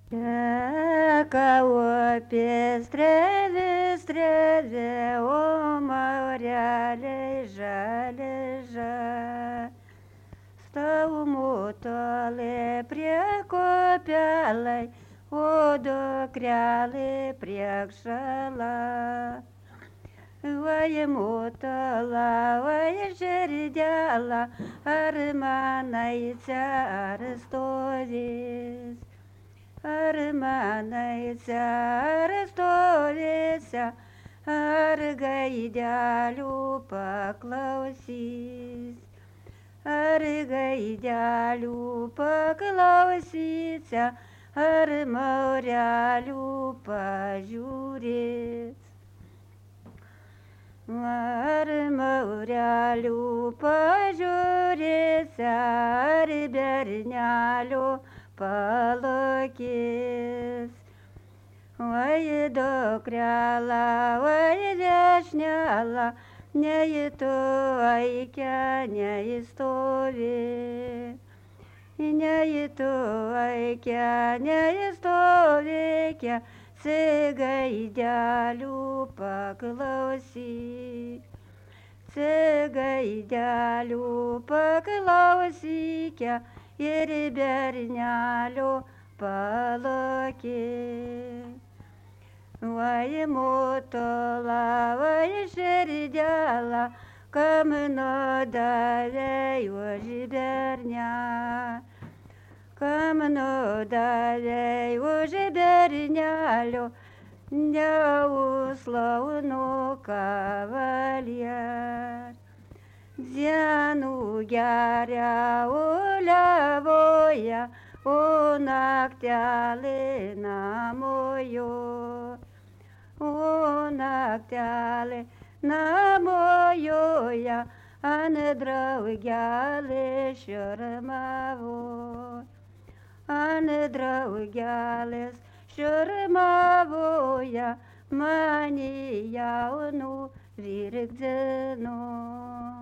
Teka upė strėlė, o maureliai žali. Staumu toli prie kopelai, o dukrelė priekšala. Vai mutala, vai žirdelą, ar manaice, ar stovės. Ar manaice, ar stovėse, ar gaidelių paklausys. Ar gaidelių paklausyse, ar maurelių pažiūrės. Ar maurelių pažiūrėse, ar bernelių palakės. Vai dukrelą, vai dešinelą, nei tu aikia, nei stovi. Nei tu aikia, nei stovi, gaidelių paklausyk. Gaidelių paklausyk ir bernelio palakėk. Vai mutala, vai žirdelą, kam nudavė už bernę. Kam nudavė už bernelio, neuslaunų kavalier. Dienų geria uliavoja, o naktelė namojo. O naktelė namojoja, ant draugelė šurmavo. Ant draugelės šurmavoja, mane jaunų virkdzino.